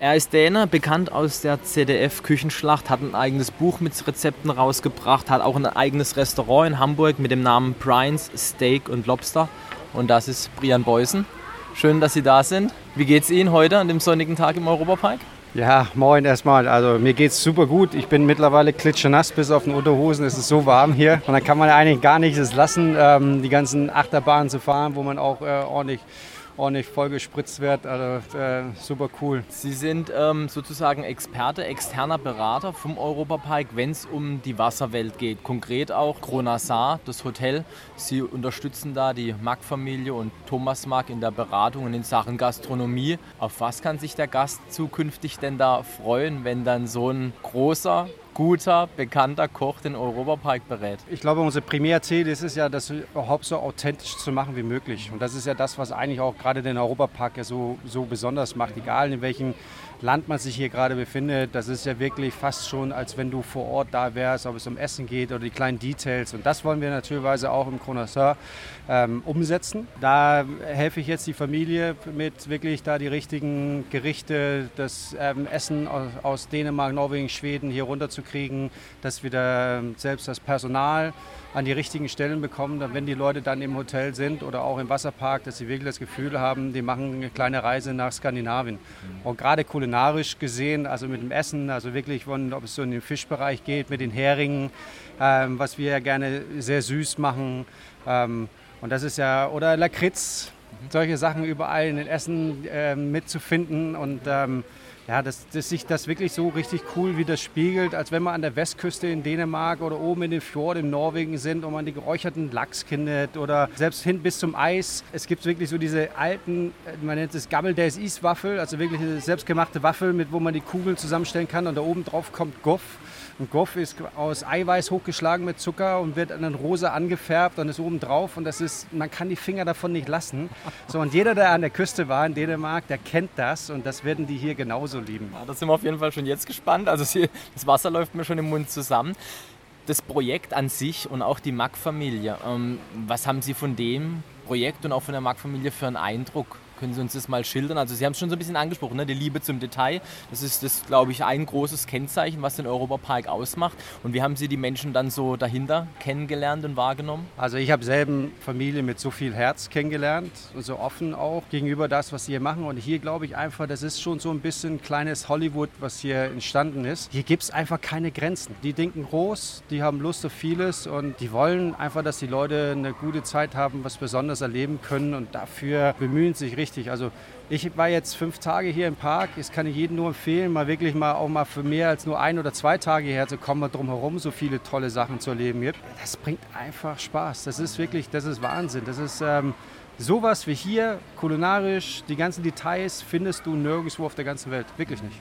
Er ist Däne, bekannt aus der ZDF-Küchenschlacht, hat ein eigenes Buch mit Rezepten rausgebracht, hat auch ein eigenes Restaurant in Hamburg mit dem Namen Brian's Steak und Lobster. Und das ist Brian Boysen. Schön, dass Sie da sind. Wie geht's Ihnen heute an dem sonnigen Tag im Europapark? Ja, moin erstmal. Also mir geht's super gut. Ich bin mittlerweile klitschenass bis auf den Unterhosen. Es ist so warm hier. Und dann kann man eigentlich gar nichts lassen, die ganzen Achterbahnen zu fahren, wo man auch ordentlich vollgespritzt wird. Also super cool. Sie sind sozusagen Experte, externer Berater vom Europapark, wenn es um die Wasserwelt geht. Konkret auch Kronasar, das Hotel. Sie unterstützen da die Mack-Familie und Thomas Mack in der Beratung und in Sachen Gastronomie. Auf was kann sich der Gast zukünftig denn da freuen, wenn dann so ein großer, guter, bekannter Koch den Europapark berät? Ich glaube, unser Primärziel ist es ja, das überhaupt so authentisch zu machen wie möglich. Und das ist ja das, was eigentlich auch gerade den Europapark ja so besonders macht. Egal in welchem Land man sich hier gerade befindet, das ist ja wirklich fast schon, als wenn du vor Ort da wärst, ob es um Essen geht oder die kleinen Details. Und das wollen wir natürlich auch im Kronasar umsetzen. Da helfe ich jetzt die Familie mit wirklich da die richtigen Gerichte, das Essen aus Dänemark, Norwegen, Schweden hier runterzukriegen, dass wir da selbst das Personal an die richtigen Stellen bekommen, dann, wenn die Leute dann im Hotel sind oder auch im Wasserpark, dass sie wirklich das Gefühl haben, die machen eine kleine Reise nach Skandinavien. Und gerade kulinarisch gesehen, also mit dem Essen, also wirklich, ob es so in den Fischbereich geht, mit den Heringen, was wir ja gerne sehr süß machen. Und das ist ja, oder Lakritz, solche Sachen überall in den Essen mitzufinden und ja, dass sich das wirklich so richtig cool widerspiegelt, als wenn man an der Westküste in Dänemark oder oben in den Fjord in Norwegen sind und man die geräucherten Lachs findet oder selbst hin bis zum Eis. Es gibt wirklich so diese alten, man nennt es Gammeldays Iswaffel, also wirklich eine selbstgemachte Waffel, wo man die Kugeln zusammenstellen kann und da oben drauf kommt Goff. Und Goff ist aus Eiweiß hochgeschlagen mit Zucker und wird dann rosa angefärbt und ist oben drauf und man kann die Finger davon nicht lassen. So, und jeder, der an der Küste war in Dänemark, der kennt das und das werden die hier genauso lieben. Ja, da sind wir auf jeden Fall schon jetzt gespannt. Also das Wasser läuft mir schon im Mund zusammen. Das Projekt an sich und auch die Mack-Familie, was haben Sie von dem Projekt und auch von der Mack-Familie für einen Eindruck? Können Sie uns das mal schildern? Also Sie haben es schon so ein bisschen angesprochen, ne? Die Liebe zum Detail. Das ist, glaube ich, ein großes Kennzeichen, was den Europapark ausmacht. Und wie haben Sie die Menschen dann so dahinter kennengelernt und wahrgenommen? Also ich habe selben Familie mit so viel Herz kennengelernt und so offen auch gegenüber das, was sie hier machen. Und hier glaube ich einfach, das ist schon so ein bisschen kleines Hollywood, was hier entstanden ist. Hier gibt es einfach keine Grenzen. Die denken groß, die haben Lust auf vieles und die wollen einfach, dass die Leute eine gute Zeit haben, was Besonderes erleben können und dafür bemühen sich richtig. Also ich war jetzt 5 Tage hier im Park. Das kann ich jedem nur empfehlen, mal wirklich auch mal für mehr als nur 1 oder 2 Tage hierher zu kommen, und drumherum so viele tolle Sachen zu erleben gibt. Das bringt einfach Spaß. Das ist Wahnsinn. Das ist sowas wie hier, kulinarisch, die ganzen Details findest du nirgendwo auf der ganzen Welt. Wirklich nicht.